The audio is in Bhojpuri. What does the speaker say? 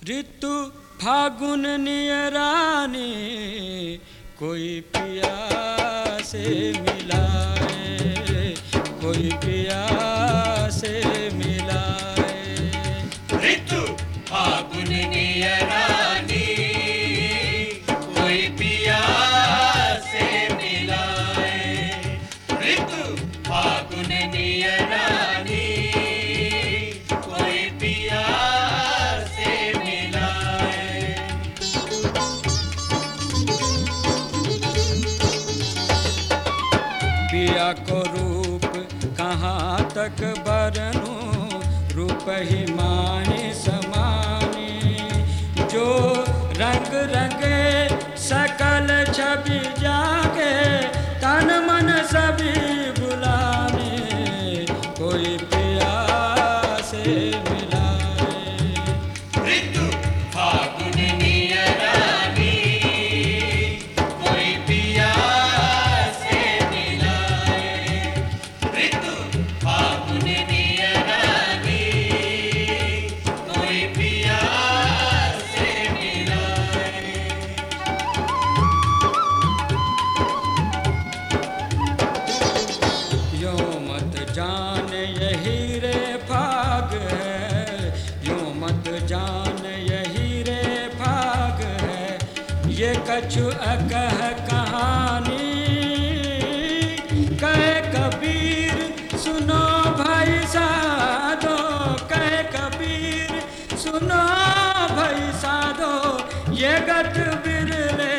ऋतु फागुन नियरानी, कोई पिया से मिलाए, कोई पिया से मिलाए। ऋतु फागुन नियरानी, कोई पिया से मिलाए। ऋतु फागुन नियरानी, कोई पिया से मिलाए। पिया को रूप कहाँ तक बरनूं, रूप ही माने समाने। जो रंग रंगे सकल छवि जागे, तन मन सभी बुलाने, कोई पिया से मिलाए। ऋतु फागुन नियरानी, कोई पिया से मिलाए। ऋतु फागुन नियरानी, कोई पिया से मिलाए। यो मत जान यही रे फाग है, यो मत जान यही रे फाग है। ये कछु अकह कहानी, कहे कबीर सुनो भाई साधो, कहे कबीर सुनो भाई साधो। ये गठ बिरले